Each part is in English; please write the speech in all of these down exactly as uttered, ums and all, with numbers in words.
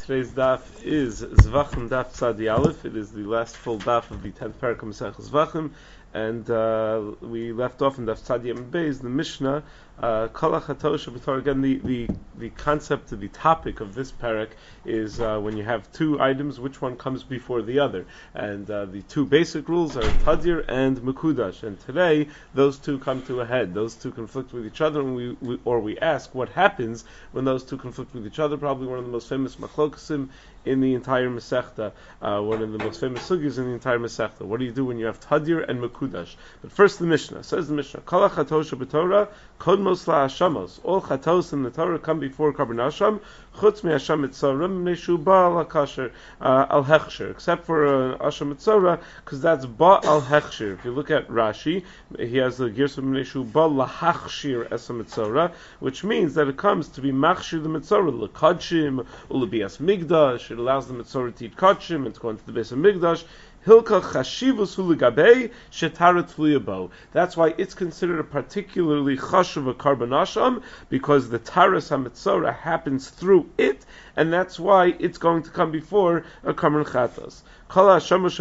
Today's daf is Zvachim Daf Tzadi Aleph. It is the last full daf of the tenth parak of Masechah Zvachim, and uh, we left off in Daf Tzadi Yam Beis, the Mishnah. Uh, Again, the, the, the concept, the topic of this parak is uh, when you have two items, which one comes before the other. And uh, the two basic rules are Tadir and Mekudash. And today, those two come to a head. Those two conflict with each other, and we, we or we ask what happens when those two conflict with each other. Probably one of the most famous machlokasim in the entire Masechta, uh, one of the most famous sugis in the entire Masechta. What do you do when you have Tadir and Mekudash? But first the Mishnah. Says the Mishnah, Kol hachatosha b'Torah, kodmos la'ashamos. All chatos in the Torah come before Karban Hasham, chutz me'asham etzorim, neshu ba al-kasher, al-hechsher. Except for uh, Asham etzorah, because that's ba al-hechsher. If you look at Rashi, he has the girsum neshu ba lahachshir esam etzorah, which means that it comes to be machshir the metzorah, l'kadshim, u'lebias migdash. It allows the Mitzorah to eat kachim and to go into the base of Migdash. Hilka chashivus huligabei shetarat fliyabo. That's why it's considered a particularly chashuv a Karban Hasham, because the taras hamitzorah happens through it, and that's why it's going to come before a Karban Chatas. All ashamos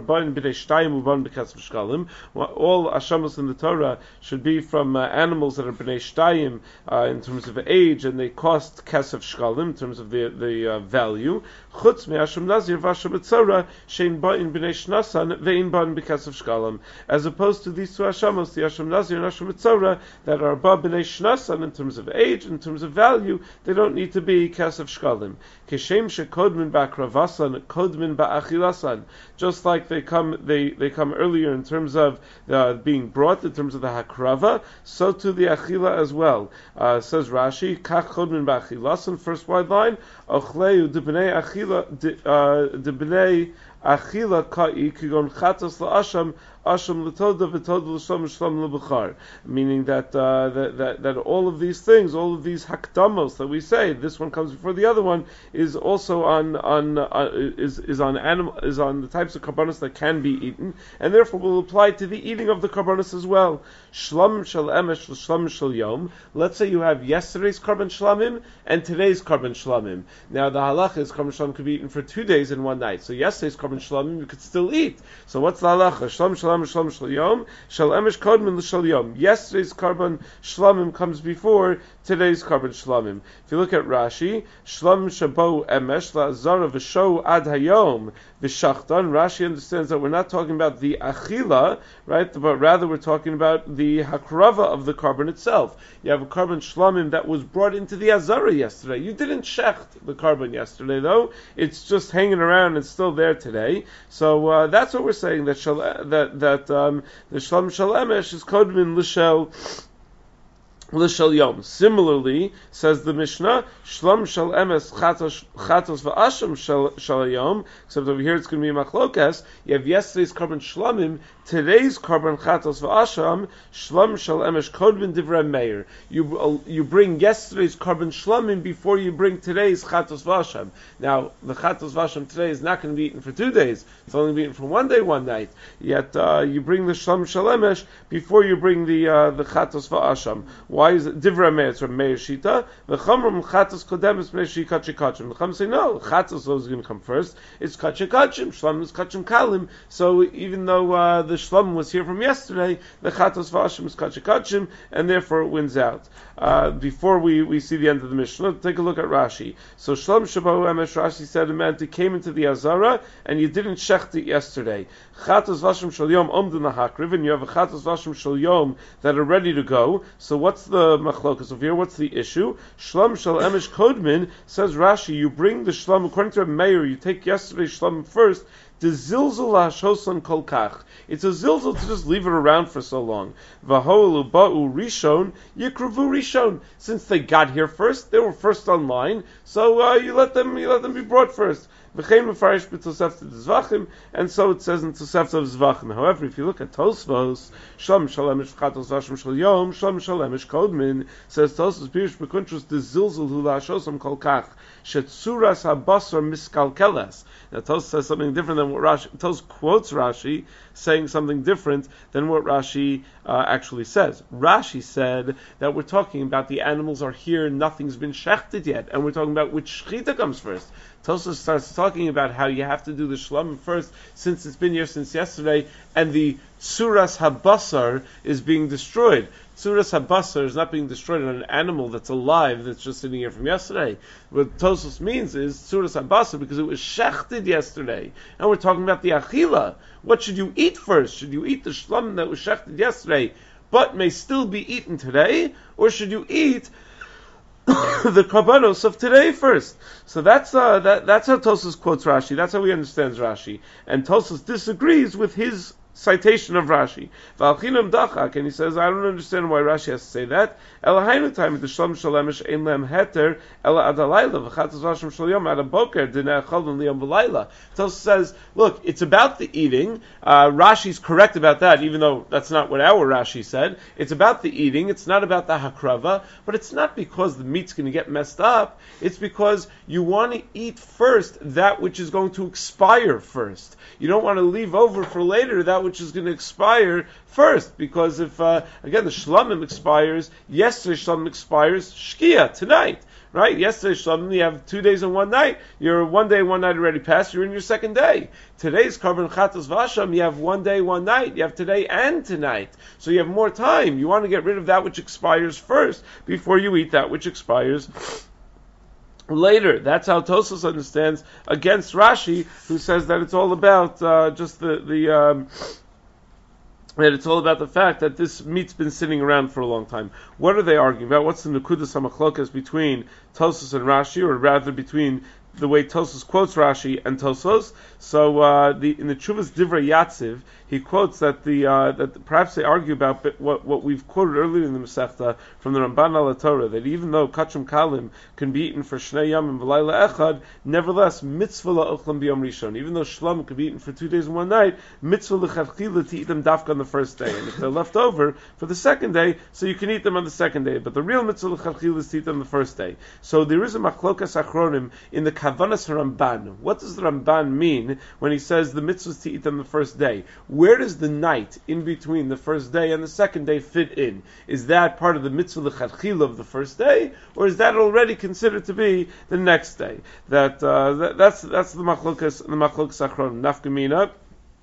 in the Torah should be from uh, animals that are b'nei shtayim uh, in terms of age, and they cost kesef shkalim in terms of the the uh, value. Chutz me'asham nazir v'asham etzorah shein ba'in b'nei shnasan ve'in ba'in b'kesef shkalim. As opposed to these two ashamos, the asham nazir and asham etzorah, that are above b'nei shnasan in terms of age, in terms of value, they don't need to be kesef shkalim. Keshem shekodmin ba'akravasan, kodmin ba'achilasan. Just like they come, they, they come earlier in terms of uh, being brought, in terms of the hakrava, so to the achila as well. Uh, says Rashi, kach chodmin ba'achilasan, first wide line, ochleu de b'nei achila, de b'nei achila ka'i kigon chatas la'asham, asham l'toda v'toda l'shlam l'shlam l'bechar. Meaning that, uh, that, that, that all of these things, all of these hakdamos that we say, this one comes before the other one, is also on, on, uh, is, is on animal, is on the types of karbanos that can be eaten, and therefore will apply to the eating of the karbanos as well. Shlam shel emesh l'shlam shel yom. Let's say you have yesterday's karban shlamim and today's karban shlamim. Now the halacha is karban shlamim could be eaten for two days and one night. So yesterday's karban shlamim you could still eat. So what's the halacha? Shlam shel emesh shlam shel yom. Shel emesh kodmin l'shel yom. Yesterday's karban shlamim comes before today's karban shlamim. If you look at Rashi, shlam shabo emesh la'azara v'sho ad hayom v'shachtan. Rashi understands that we're not talking about the achila, right? But rather we're talking about the hakrava of the karban itself. You have a karban shlamim that was brought into the azara yesterday. You didn't shecht the karban yesterday, though. It's just hanging around and still there today. So uh, that's what we're saying, that shal, that that um, the shlam shal emesh is kodmin l'shel l'shel yom. Similarly, says the Mishnah, shlam shel emes chatos v'asham shel yom. Except over here it's going to be machlokas. You have yesterday's karban shlamim, today's karban chatos v'asham, shlam shel emes kodmin divrei meir. You uh, you bring yesterday's karban shlamim before you bring today's chatos v'asham. Now the chatos v'asham today is not going to be eaten for two days. It's only be eaten for one day, one night. Yet uh, you bring the shlam shel emes before you bring the uh, the chatos v'asham. Why is it divrei meir? It's from Meir Shita. The chamram chatos kodemis b'nei shikach kachim. The chum say no, chatos is going to come first. It's kach kachim. Shlam is kachim kalim. So even though uh, the shlam was here from yesterday, the chatos v'asham is kach kachim, and therefore it wins out. Uh, before we, we see the end of the Mishnah, take a look at Rashi. So shlam shabahu emesh, Rashi said a man came into the azara and you didn't shecht it yesterday. Chatos v'asham shel yom omdun lahakriv, and you have a chatos v'asham shel yom that are ready to go. So what's the machlokas over here? What's the issue? Shlam shel emesh kodmin, says Rashi, you bring the shlam according to a mayor, you take yesterday's shlam first. The zilzul hashosan kol kach. It's a zilzul to just leave it around for so long. V'ho'elu ba'u rishon yikravu rishon. Since they got here first, they were first online. So uh, you let them, you let them be brought first. V'chein mefarish b'tosefta d'zvachim, and so it says in Tosefta of Zvachim. However, if you look at Tosfos, Shlam Shalemesh Chatos Vashim Shal Yom, Shlam Shalemesh Kodmin, says Tosfos Pirish B'Kuntrus the Zilzul Hu La'ashosam Kol Kach Shetzuras HaBasar Miskalkeles. Now Tosfos says something different than what Rashi. Tosfos quotes Rashi saying something different than what Rashi uh, actually says. Rashi said that we're talking about the animals are here, nothing's been shechted yet, and we're talking about which shechita comes first. Tosfos starts talking about how you have to do the shlamim first, since it's been here since yesterday, and the Suras Habasar is being destroyed. Suras Habasar is not being destroyed on an animal that's alive, that's just sitting here from yesterday. What Tosfos means is Suras Habasar, because it was shechted yesterday. And we're talking about the Achila. What should you eat first? Should you eat the shlamim that was shechted yesterday, but may still be eaten today? Or should you eat the karbanos of today first? So that's uh, that, that's how Tosfos quotes Rashi. That's how he understands Rashi. And Tosfos disagrees with his citation of Rashi. V'alchinam dachak, and he says, I don't understand why Rashi has to say that. Elahainu time the shlam shalemish ein lem heter ela adalayla v'chatas v'ashim shalyom ad aboker dineh chalden liyom v'layla. Tosfos says, look, it's about the eating. Uh, Rashi's correct about that, even though that's not what our Rashi said. It's about the eating. It's not about the hakrava, but it's not because the meat's going to get messed up. It's because you want to eat first that which is going to expire first. You don't want to leave over for later that which is going to expire first, because if uh, again the shlamim expires, yesterday shlamim expires shkia tonight, right? Yesterday shlamim, you have two days and one night. You're one day, one night already passed. You're in your second day. Today's karban chatas v'asham, you have one day, one night. You have today and tonight, so you have more time. You want to get rid of that which expires first before you eat that which expires later. That's how Tosfos understands against Rashi, who says that it's all about uh, just the the um, that it's all about the fact that this meat's been sitting around for a long time. What are they arguing about? What's the nekudas hamachlokas between Tosfos and Rashi, or rather between the way Tosfos quotes Rashi and Tosfos? So uh, the, in the Chuvas Divrei Yatziv, he quotes that the uh, that perhaps they argue about what what we've quoted earlier in the Masechta from the Ramban al Torah, that even though kachim kalim can be eaten for shnei yamim v'layla echad, nevertheless mitzvah la'ochlam b'yom rishon. Even though shlam can be eaten for two days and one night, mitzvah l'chadchila to eat them dafka on the first day, and if they're left over for the second day, so you can eat them on the second day. But the real mitzvah l'chadchila is to eat them the first day. So there is a machlokas achronim in the Kavanas Ramban. What does the Ramban mean when he says the mitzvah is to eat them the first day? Where does the night in between the first day and the second day fit in? Is that part of the mitzvah l'chadchila of the first day, or is that already considered to be the next day? That, uh, that that's that's the machlokas the machlokas achronim. Nafkamina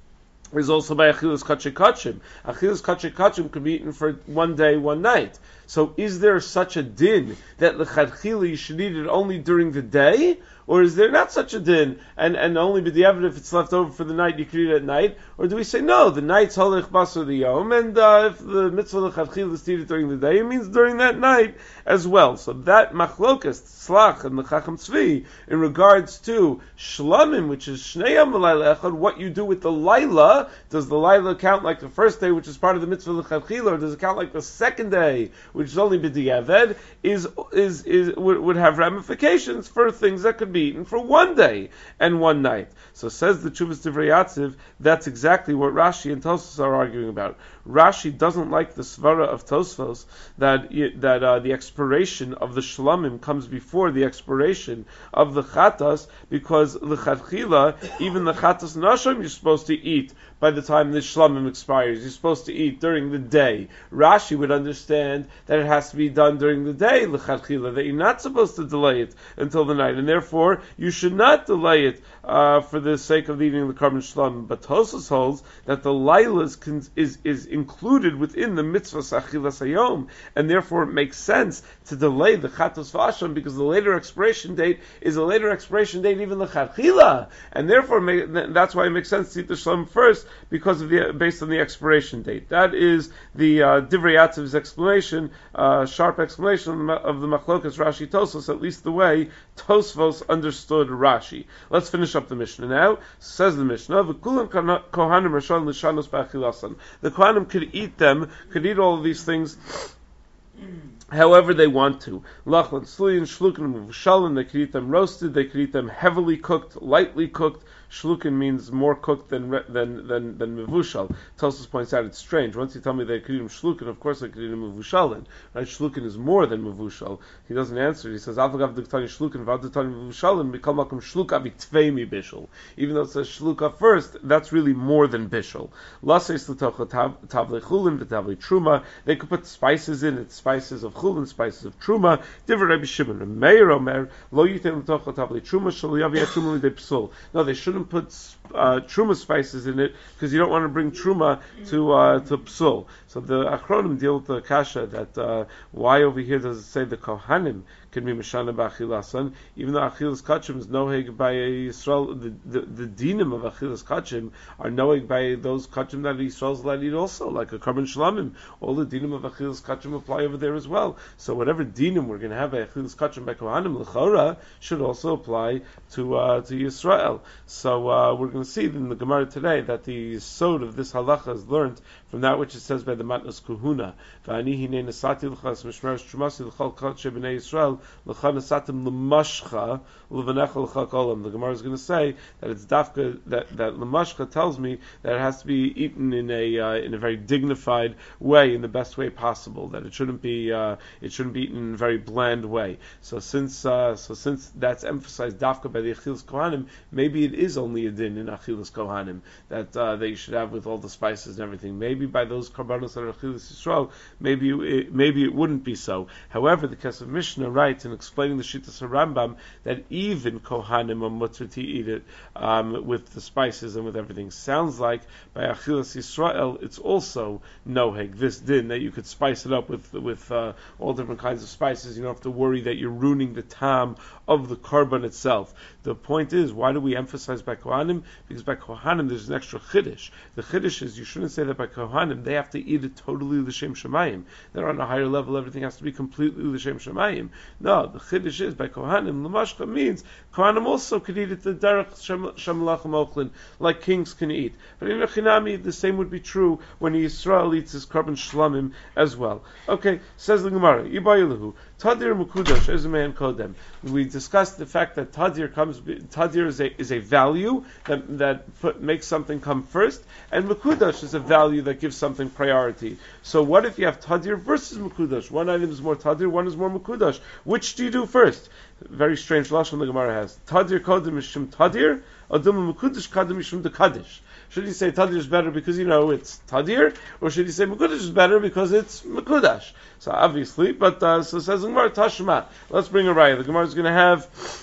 is also by achilas kachim kachim. Achilas kachim kachim could be eaten for one day, one night. So is there such a din that l'chadchila you should eat it only during the day? Or is there not such a din, and, and only b'diavad if it's left over for the night, you can eat it at night? Or do we say, no, the night's holech basar the yom, and uh, if the mitzvah l'chadchila is to eat it during the day, it means during that night as well. So that machlokas, tzlach, and the chacham tzvi, in regards to shlamim, which is shnei yom v'layla echad, what you do with the layla, does the layla count like the first day, which is part of the mitzvah l'chadchila, or does it count like the second day, which is only b'diavad, is, is, is, would, would have ramifications for things that could be eaten for one day and one night. So says the Chuvas Divrei Yatziv, that's exactly what Rashi and Tosfos are arguing about. Rashi doesn't like the svara of Tosfos that that uh, the expiration of the shlamim comes before the expiration of the chatas, because the chadchila, even the chatas nasham, you're supposed to eat by the time the shlamim expires. You're supposed to eat during the day. Rashi would understand that it has to be done during the day, l'chadchila, that you're not supposed to delay it until the night, and therefore you should not delay it uh, for the sake of eating the karban shlamim. But Tosfos holds that the laila is, is, is included within the mitzvah achilas hayom, and therefore it makes sense to delay the chatos v'asham, because the later expiration date is a later expiration date, even the chadchila, and therefore make, that's why it makes sense to eat the shlamim first, because of the based on the expiration date. That is the uh, Divrei Yatziv's explanation, uh, sharp explanation of the machlokas Rashi Tosfos, at least the way Tosfos understood Rashi. Let's finish up the Mishnah now. Says the Mishnah, "V'kulam kohanim rashon l'shanos b'achilasan." The kohanim could eat them, could eat all of these things however they want to. Lachlan, sluyin, shlukin, muvushalin, they could eat them roasted, they could eat them heavily cooked, lightly cooked. Shlukin means more cooked than than than than mevushal. Tosfos points out it's strange. Once you tell me they could eat him shlukin, of course they could eat him mevushalin. Right? Shlukin is more than mevushal. He doesn't answer. He says Avagav diktani shlukin, vav diktani mevushalin, mikol makom shluka vitvei mi bishul. Even though it says shluka first, that's really more than bishul. Laseis l'tocha tavle chulin v'tavle truma. They could put spices in it, spices of chulin, spices of truma. Divrei Rabbi Shimon. Meir Omer lo yitin l'tochel tavli truma shel yavi truma l'idei psul. No, they shouldn't put uh, truma spices in it because you don't want to bring truma to uh, to psul. So the Achronim deal with the kasha that uh, why over here does it say the kohanim can be mishana b'achilasan, even though achilas kachim is noheg by Yisrael. The, the the dinim of achilas kachim are noheg by those kachim that Yisrael is allowed to eat also, like a korban shlamim. All the dinim of achilas kachim apply over there as well. So whatever dinim we're going to have by achilas kachim by kohanim l'chora should also apply to uh, to Yisrael. So uh, we're going to see in the Gemara today that the yesod of this halacha is learned from that which it says by the Matnas Kuhuna. V'ani hinei nasati l'chas mishmeres trumasi l'chol kachim b'nei Yisrael. The Gemara is going to say that it's dafka that that lemashcha tells me that it has to be eaten in a uh, in a very dignified way, in the best way possible. That it shouldn't be uh, it shouldn't be eaten in a very bland way. So since uh, so since that's emphasized dafka by the achilas kohanim, maybe it is only a din in achilas kohanim that uh, they should have with all the spices and everything. Maybe by those karbanos that are achilas Yisrael, maybe it, maybe it wouldn't be so. However, the Kesef Mishnah writes in explaining the Shittas Rambam that even Kohanim are mutter to eat it um, with the spices and with everything. Sounds like by Achilas Yisrael it's also noheg, this din, that you could spice it up with with uh, all different kinds of spices. You don't have to worry that you're ruining the tam of the korban itself. The point is, why do we emphasize by Kohanim? Because by Kohanim there's an extra chiddush. The chiddush is you shouldn't say that by Kohanim they have to eat it totally l'shem shamayim. They're on a higher level, everything has to be completely l'shem shamayim. No, the chiddush is by Kohanim, l'mashcha means Kohanim also could eat it the derech shamalach mochlin, like kings can eat. But in Echinami, the same would be true when Yisrael eats his korban shlamim as well. Okay, says the Gemara, Ibayilahu, Tadir Mukudash is a man kodem. We discussed the fact that Tadir comes, Tadir is a is a value that that put, makes something come first, and Mukudash is a value that gives something priority. So what if you have Tadir versus Mukudash? One item is more Tadir, one is more Mukudash. Which do you do first? Very strange lashon the Gemara has. Tadir kodem mishum Tadir, Adum Mukudash kodem mishum de Kaddish. Should he say Tadir is better because, you know, it's Tadir? Or should he say Mekudash is better because it's Mekudash? So obviously, but uh, so says the Gemara, Tashma. Let's bring a raya. The Gemara is going to have,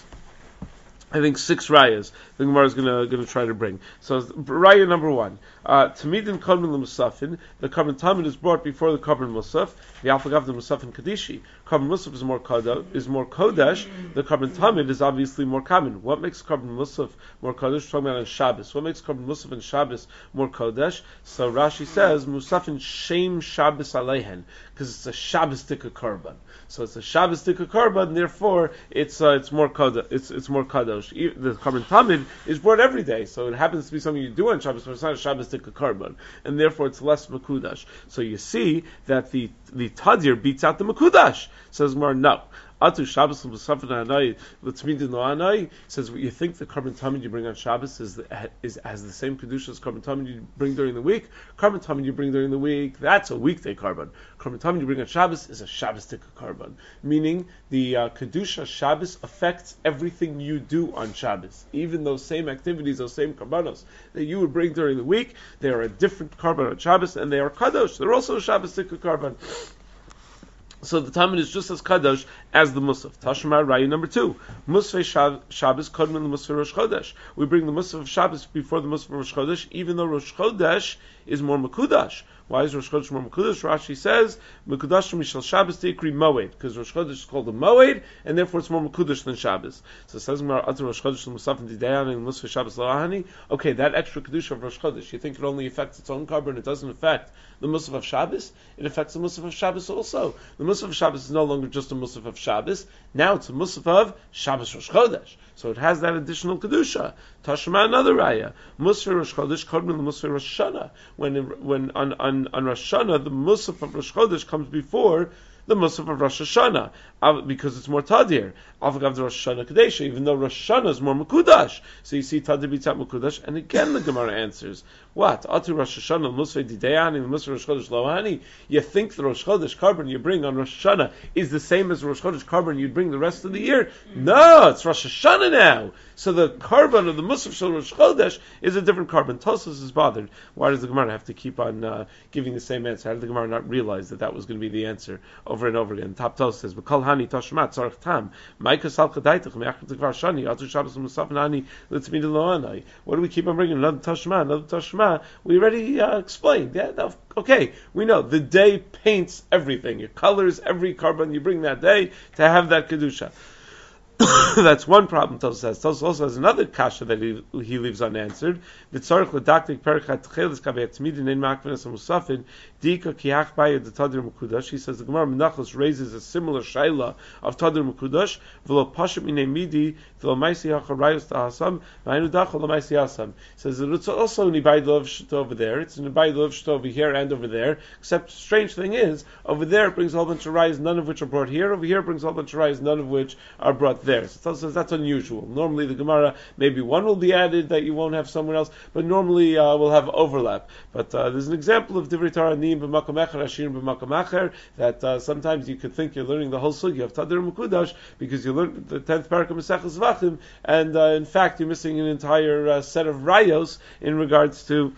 I think, six rayas. The Gemara is going to going to try to bring. So raya number one, uh, Tamidin Korban l'Musafin. The Korban Tamid is brought before the Korban Musaf. The Alfagav the Musafin Kadishi. Korban Musaf is more kodesh. Is more kodesh. The Korban Tamid is obviously more common. What makes Korban Musaf more kodesh? Talking about on Shabbos. What makes Korban Musaf and Shabbos more kodesh? So Rashi says Musafin Shem Shabbos Aleihen, because it's a Shabbos-tika Korban. So it's a Shabbos-tika Korban, and therefore it's uh, it's more kodesh. It's it's more kadosh. The Korban Tamid is brought every day, so it happens to be something you do on Shabbos, but it's not a Shabbos-tika Korban, and therefore it's less Mekudash. So you see that the the Tadir beats out the Mekudash. Says more no. Atu Shabbos l'Musafin Hanai l'Tzmidin Lo'anai says what you think the Korban Tamid you bring on Shabbos is the, is has the same kedusha as Korban Tamid you bring during the week. Korban Tamid you bring during the week, that's a weekday Korban. Korban Tamid you bring on Shabbos is a Shabbos-tika Korban, meaning the uh, kedusha Shabbos affects everything you do on Shabbos. Even those same activities, those same korbanos that you would bring during the week, they are a different Korban on Shabbos, and they are kadosh. They're also a Shabbos-tika Korban. So the Talmud is just as kadosh as the Musaf. Tashma Raya number two. Musaf Shabbos kodmin the Musaf Rosh Chodesh. We bring the Musaf of Shabbos before the Musaf of Rosh Chodesh, even though Rosh Chodesh is more Mekudash. Why is Rosh Chodesh more Mekudash? Rashi says Mekudash Mishal Shabbos Tikri Moed, because Rosh Chodesh is called a Moed, and therefore it's more Mekudash than Shabbos. So it says Atar Rosh Chodesh Musaf and Didayan and Musaf Shabbos Lahani. Okay, that extra kedusha of Rosh Chodesh, you think it only affects its own korban? It doesn't affect the Musaf of Shabbos. It affects the Musaf of Shabbos also. The Musaf of Shabbos is no longer just a Musaf of Shabbos. Now it's a Musaf of Shabbos Rosh Chodesh. So it has that additional kedusha. Tashma another raya. Musaf Rosh Chodesh kodmin the Musaf Rosh Hashanah. When when on on on Rosh Hashanah, the Musaf of Rosh Chodesh comes before the Musaf of Rosh Hashanah. because it's more tadir. Avagav the Rosh Hashanah Kadesha, even though Rosh Hashanah is more Mekudash. So you see tadir bitzat Mekudash, and again the Gemara answers, what? Atu Rosh Hashanah Musvei Dideyani, Musvei Rosh Chodesh Lohani. You think the Rosh Chodesh carbon you bring on Rosh Hashanah is the same as Rosh Chodesh carbon you'd bring the rest of the year? No, it's Rosh Hashanah now. So the carbon of the Musaf Shal Rosh Chodesh is a different carbon. Tosfos is bothered. Why does the Gemara have to keep on uh, giving the same answer? How did the Gemara not realize that that was going to be the answer over and over again? Top Tos says, "B'kol hani tashmat tzarich tam ma'ikos al chadaitich me'achrit tekvar shani atu Shabbos musaf nani litzmid lo'anai." What do we keep on bringing? Another tashma, another tashma. We already uh, explained. Yeah, no, okay, we know the day paints everything. It colors every carbon you bring that day to have that kedusha. That's one problem. Tosfos says. Tosfos also has another kasha that he, he leaves unanswered. The tzarich l'daktik perichat tchelis kavei tzmidin ein makvenas musafin dika kiach bayad the tadir mekudash. He says the Gemara Menachos raises a similar shaila of tadir mekudash v'lo pashut minei midi v'lo ma'isi hacharayos tahasam v'aynu dachol l'ma'isi hasam. He says that it's also in Ibayid Lov Shto over there. It's in Ibayid Lov Shto over here and over there. Except strange thing is over there it brings a whole bunch of rayos, none of which are brought here. Over here it brings a whole bunch of rayos, none of which are brought there. So says that's unusual. Normally the Gemara, maybe one will be added that you won't have somewhere else, but normally uh, we'll have overlap. But uh, there's an example of Divrei Torah Niim b'makom echer, Ashirim b'makom acher, that uh, sometimes you could think you're learning the whole sugya of Tadir Mekudash because you learned the tenth parak of Maseches Zvachim, and uh, in fact you're missing an entire uh, set of rayos in regards to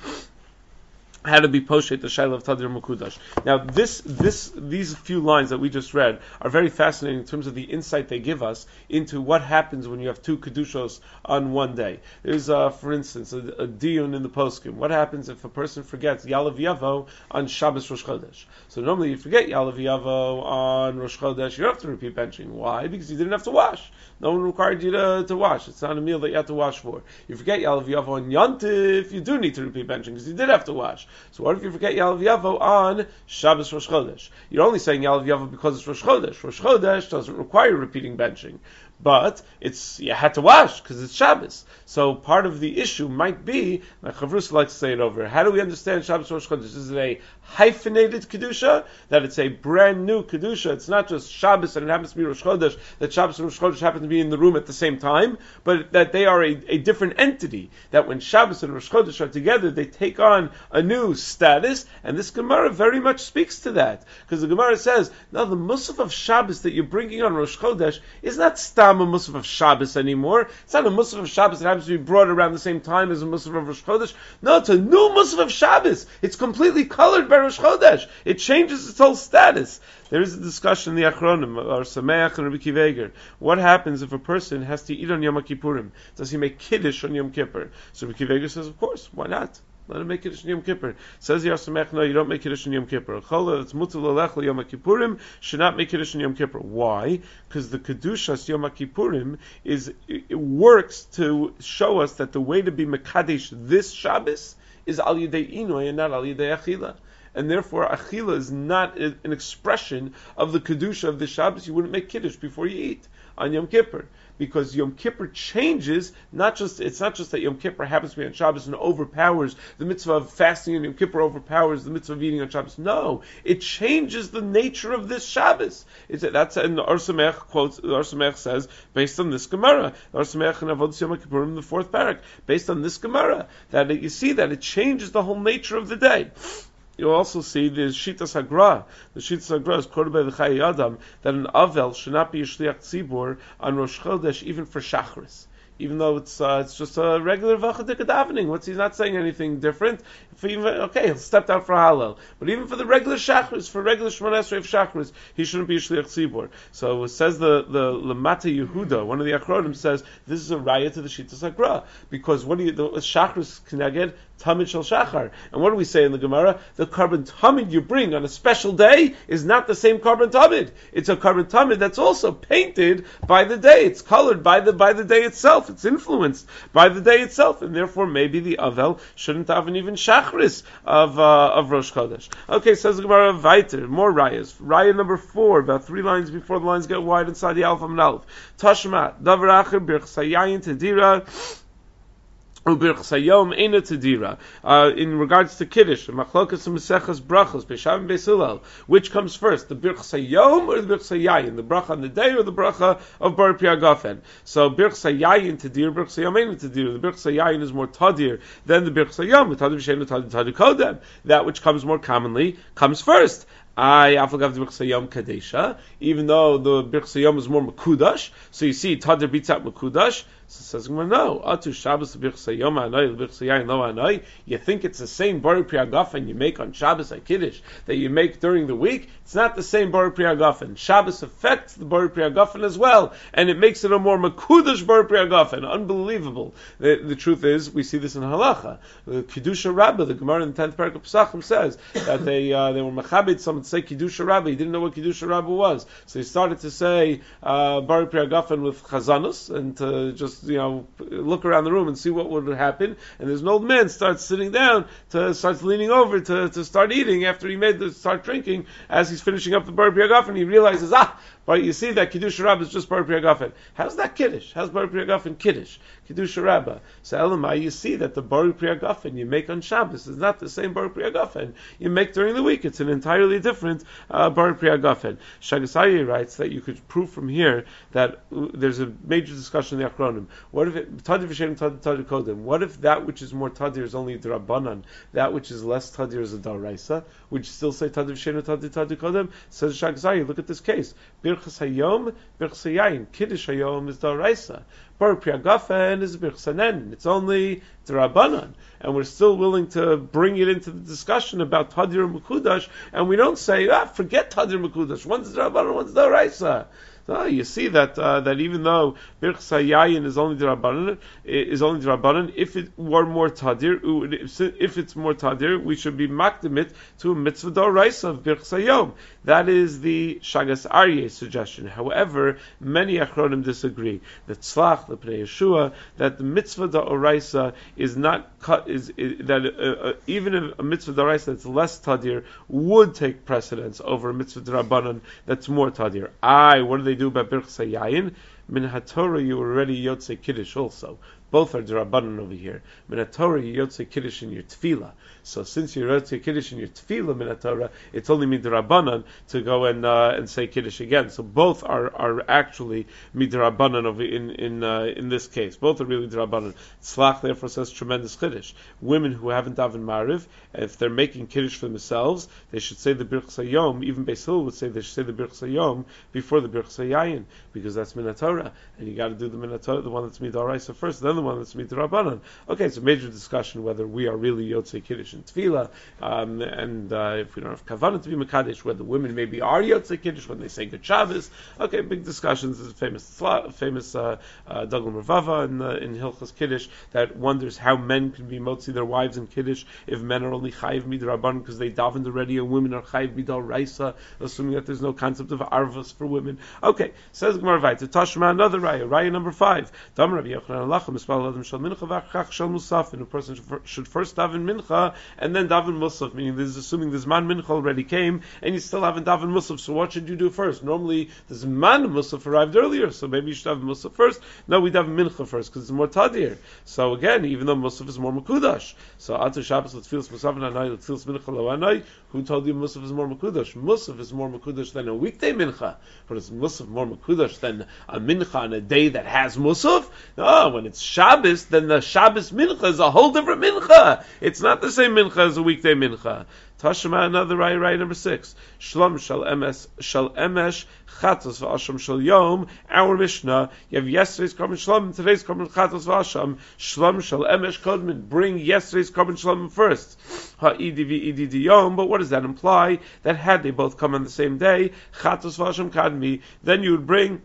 how to be poshet the shaila of Tadir Mekudash. Now, this, this, these few lines that we just read are very fascinating in terms of the insight they give us into what happens when you have two kedushos on one day. There's, uh, for instance, a, a diyun in the poskim. What happens if a person forgets Yalav Yavo on Shabbos Rosh Chodesh? So normally you forget Yalav Yavo on Rosh Chodesh, you don't have to repeat benching. Why? Because you didn't have to wash. No one required you to, to wash. It's not a meal that you have to wash for. You forget Yalav Yavo on Yontif, you do need to repeat benching because you did have to wash. So what if you forget Yalav Yavo on Shabbos Rosh Chodesh? You're only saying Yalav Yavo because it's Rosh Chodesh. Rosh Chodesh doesn't require repeating benching. But it's you had to wash because it's Shabbos. So part of the issue might be, like Chavrus likes to say it over, how do we understand Shabbos Rosh Chodesh? Is it a hyphenated Kedusha? That it's a brand new Kedusha? It's not just Shabbos and it happens to be Rosh Chodesh, that Shabbos and Rosh Chodesh happen to be in the room at the same time, but that they are a, a different entity. That when Shabbos and Rosh Chodesh are together, they take on a new status, and this Gemara very much speaks to that. Because the Gemara says, now the Musaf of Shabbos that you're bringing on Rosh Chodesh is not stam a Musaf of Shabbos anymore. It's not a Musaf of Shabbos that happens to be brought around the same time as a Musaf of Rosh Chodesh. No, it's a new Musaf of Shabbos. It's completely colored by Rosh Chodesh. It changes its whole status. There is a discussion in the Achronim, or Sameach and Rabbi Akiva Eiger. What happens if a person has to eat on Yom Kippurim? Does he make Kiddush on Yom Kippur? So Rabbi Akiva Eiger says, of course, why not? Let him make Kiddush on Yom Kippur. Says the Arsamech, no, you don't make Kiddush on Yom Kippur. Chola, it's mutal alech Yom Kippurim, should not make Kiddush on Yom Kippur. Why? Because the Kedushas Yom Kippurim is, it works to show us that the way to be Mekadesh this Shabbos is Al Yidei Inoy and not Al Yidei Achila. And therefore, Achila is not an expression of the Kedusha of the Shabbos. You wouldn't make Kiddush before you eat on Yom Kippur. Because Yom Kippur changes, not just, it's not just that Yom Kippur happens to be on Shabbos and overpowers, the mitzvah of fasting on Yom Kippur overpowers the mitzvah of eating on Shabbos. No, it changes the nature of this Shabbos. It's, that's, and the Or Samech quotes, the Or Samech says, based on this Gemara, the Or Samech in Avodas Yom Kippurim, the fourth parak, based on this Gemara, that it, you see that it changes the whole nature of the day. You also see the Shitas Hagra. The Shitas Hagra is quoted by the Chayei Adam that an Avel should not be a Shliach Tzibur on Rosh Chodesh even for Shachris. Even though it's uh, it's just a regular Vachadik davening. What's he's not saying anything different. If even, okay, he'll step out for Hallel. But even for the regular Shachris, for regular Shemona Esrei of Shachris, he shouldn't be a Shliach Tzibur. So it says the, the Lamata Yehuda, one of the Achronim says, this is a raya to the Shitas Hagra. Because what do you, the Shachris Kneged, Tamid Shel Shachar. And what do we say in the Gemara? The carbon Tamid you bring on a special day is not the same carbon Tamid. It's a carbon Tamid that's also painted by the day. It's colored by the by the day itself. It's influenced by the day itself. And therefore maybe the Avel shouldn't have an even Shachris of uh, of Rosh Chodesh. Okay, says the Gemara Vaiter, more rayas. Raya number four, about three lines before the lines get wide inside the Alpha and Aleph. Tashma, Davar Acher, Birch Sayayin Tedira, Ubirchas hayom eina tadira. Uh, in regards to Kiddush, Machlokas and Maseches Brachos, Beishav and Beis Hillel, which comes first, the Birchas hayom or the Birchas hayayin, the bracha on the day or the bracha of Bar Pri Hagafen? So Birchas hayayin tadir, Birchas hayom eina tadir. The Birchas hayayin is more tadir than the Birchas hayom. Tadir v'sheinu tadir tadir kodem. That which comes more commonly comes first. I afagav the Birchas hayom kadesha, even though the Birchas hayom is more makudash. So you see, tadir beats out makudash. So says Gemara, no. Atu Shabbos Birchas hayom anay Birchas hayayin lo anay. You think it's the same Bar Pri Hagafen you make on Shabbos at Kiddush that you make during the week? It's not the same Bar Pri Hagafen. Shabbos affects the Bar Pri Hagafen as well, and it makes it a more makudash Bar Pri Hagafen. Unbelievable. The, the truth is, we see this in Halacha. The Kiddusha Rabbah, the Gemara in the tenth parak of Pesachim says that they uh, they were machabed someone to say Kiddusha Rabbah. He didn't know what Kiddusha Rabbah was, so he started to say uh, Bar Pri Hagafen with chazanus and to just you know look around the room and see what would happen. And there's an old man starts sitting down to starts leaning over to, to start eating after he made the start drinking. As he's finishing up the Bar Pri Hagafen, he realizes, ah, but you see that Kiddush Rabbah is just Bar Pri Hagafen. How's that Kiddush? How's Bar Pri Hagafen Kiddush? Kiddush Rabbah. So Elamai, you see that the Bar Pri Hagafen you make on Shabbos is not the same Bar Pri Hagafen you make during the week. It's an entirely different uh, Bar Pri Hagafen. Shagasari writes that you could prove from here that uh, there's a major discussion in the Achronim. What if it, Tadir v'shem Tadir Tadir Kodem? What if that which is more Tadir is only D'Rabbanan, that which is less Tadir is a Daraisa? Would you still say Tadir v'shem Tadir Tadir Kodem? Says Shagasari, look at this case. Birchas hayom, birchas hayayin. Kiddush hayom is Daraisa. Bar Pri Hagafen is birchas hanen. It's only D'Rabbanan. And we're still willing to bring it into the discussion about Tadir and Mekudash, and we don't say, ah, forget Tadir and Mekudash. One's D'Rabbanan, one's Daraisa. So you see that uh, that even though Birchas hayayin is only D'Rabbanan, is only D'Rabbanan, if it were more Tadir, if it's more Tadir, we should be makdimit to a mitzvah d'oraisa of Birchas hayom. That is the Shagas Aryeh suggestion. However, many Achronim disagree. The Tzlach, the Pnei Yeshua, that the mitzvah d'oraisa is not cut, is, is that uh, uh, even if a mitzvah d'oraisa that's less Tadir would take precedence over a mitzvah d'Rabbanan that's more Tadir. I, what do they do about Birchas hayayin? Min HaTorah you already Yotze Kiddush also. Both are D'Rabbanan over here. Min HaTorah you Yotze Kiddush in your Tefillah. So since you Yotze Kiddush in your Tefillah, Min HaTorah, it's only Midrabbanan to go and uh, and say Kiddush again. So both are, are actually Midrabbanan over in in uh, in this case. Both are really D'Rabbanan. Tzlach therefore says tremendous Kiddush. Women who haven't daven Mariv, if they're making Kiddush for themselves, they should say the Birchas hayom. Even Beis Hillel would say they should say the Birchas hayom before the Birchas hayayin, because that's Min HaTorah, and you got to do the Min HaTorah, the one that's Midoraisa first, then the one that's Midrabbanan. Okay, it's a major discussion whether we are really Yotzei Kiddush in Tefillah, um, and uh, if we don't have Kavanah to be Mekadesh, whether women maybe are Yotzei Kiddush when they say Good Shabbos. Okay, big discussions. There's a famous, famous uh, uh, Daglam Ravava in, uh, in Hilchos Kiddush that wonders how men can be Motzi their wives in Kiddush if men are only Chayiv Midrabbanan because they davened already, and women are Chayiv Midoraisa, assuming that there's no concept of Arvus for women. Okay, says Gemara Vayta, Tashma another Raya, Raya number five. Dam Rabbi Yochanan Alachem Mispal Adam Shal Mincha V'Achach Shal Musaf, and a person should first daven Mincha and then daven Musaf, meaning this is assuming the Zman Mincha already came and you still haven't daven Musaf. So what should you do first? Normally the Zman Musaf arrived earlier, so maybe you should have Musaf first. No, we daven Mincha first because it's more Tadir. So again, even though Musaf is more Mekudash, so Atar Shabbos L'Tfilas Musaf Anay L'Tfilas Mincha Lo Anay. Who told you Musaf is more Mekudash? Musaf is more Mekudash than a weekday Mincha, but is Musaf more Mekudash than a Mincha on a day that has Musaf? No, when it's Shabbos, then the Shabbos Mincha is a whole different Mincha. It's not the same Mincha as a weekday Mincha. Tashma another Raya, Raya number six. Shlom shal emes shal emesh chatos v'asham shal yom. Our Mishnah, you have yesterday's korban shlom and today's korban chatos v'asham. Shlom shal emesh kodmin. Bring yesterday's korban shlom first. Ha'idi v'idi yom. But what does that imply? That had they both come on the same day, chatos v'asham kadmi, then you would bring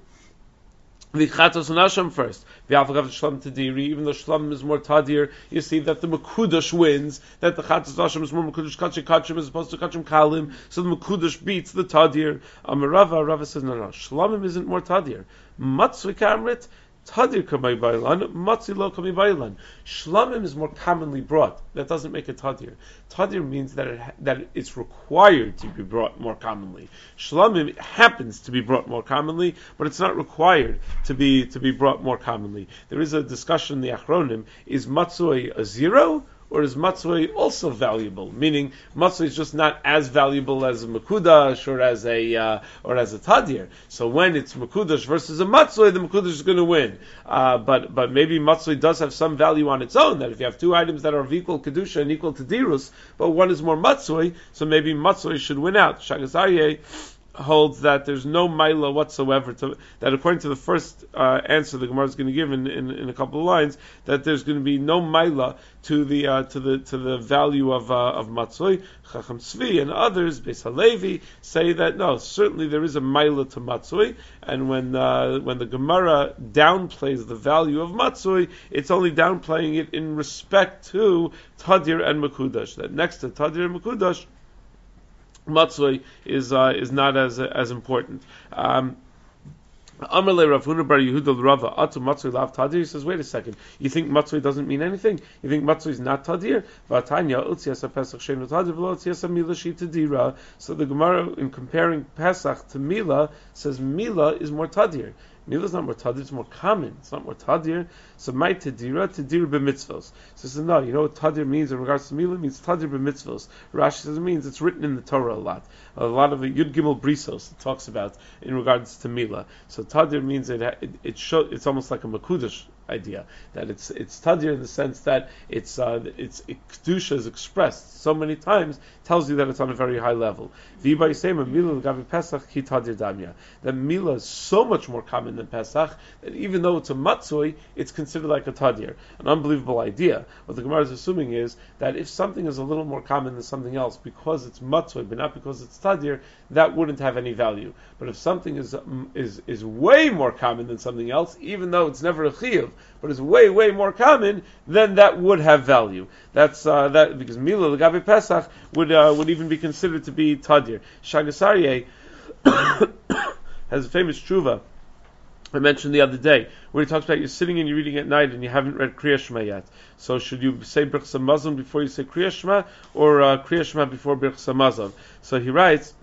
the chatos and asham first. The alfagav shlam tadiri, even though shlam is more tadir, you see that the mekudash wins. That the chatos asham is more mekudash kachim kachim as opposed to kachim kalim. So the mekudash beats the tadir. Amarava, Rava says no, no, shlamim isn't more tadir. Matzvi kamrit. Tadir kamei bailan, matzoi lo kamei bailan. Shlamim is more commonly brought. That doesn't make it tadir. Tadir means that it, that it's required to be brought more commonly. Shlamim happens to be brought more commonly, but it's not required to be to be brought more commonly. There is a discussion in the Achronim: is matzoi a zero? Or is matzoi also valuable? Meaning, matzoi is just not as valuable as a mekudash or as a uh, or as a tadir. So when it's mekudash versus a matzoi, the mekudash is going to win. Uh, but but maybe matzoi does have some value on its own. That if you have two items that are of equal kedusha and equal to dirus, but one is more matzoi, so maybe matzoi should win out. Shagas Aryeh holds that there's no maila whatsoever to, that according to the first uh, answer the Gemara is going to give in, in, in a couple of lines, that there's going to be no maila to the uh, to the to the value of uh, of matzoi. Chacham Tzvi and others, Beis Halevi, say that no, certainly there is a maila to matzoi, and when uh, when the Gemara downplays the value of matzoi, it's only downplaying it in respect to tadir and mekudash. That next to tadir and mekudash, matzoi is uh, is not as as important. Um, Amalei Rav Huna bar Yehuda Rava Atu matzoi lav tadir. He says, wait a second. You think matzoi doesn't mean anything? You think matzoi is not tadir? V'atanya utzias Pesach sheinu tadir v'lo utzias mila shi tadira. So the Gemara, in comparing Pesach to Mila, says Mila is more tadir. Mila is not more tadir, it's more common. It's not more tadir. So my tadira, tadir b'mitzvos. So he says, no, you know what tadir means in regards to Mila? It means tadir b'mitzvos. Rashi says it means it's written in the Torah a lot. A lot of the Yud Gimel Brisos it talks about in regards to Mila. So tadir means it, it, it show, it's almost like a makudash idea, that it's it's tadir in the sense that it's uh, it's it, kedusha is expressed so many times, tells you that it's on a very high level. V'ibay Yisema Mila l'gavi Pesach ki tadir damya. That Mila is so much more common than Pesach that even though it's a matzoi, it's considered like a tadir. An unbelievable idea. What the Gemara is assuming is that if something is a little more common than something else because it's matzoi, but not because it's tadir, that wouldn't have any value. But if something is is is way more common than something else, even though it's never a chiyuv, but is way, way more common, then that would have value. That's uh, that because Mila l'gavi Pesach would uh, would even be considered to be tadir. Shagas Aryeh has a famous tshuva I mentioned the other day, where he talks about you're sitting and you're reading at night and you haven't read Kriya Shema yet. So should you say Birchas Hamazon before you say Kriya Shema, or uh, Kriya Shema before Birchas Hamazon? So he writes,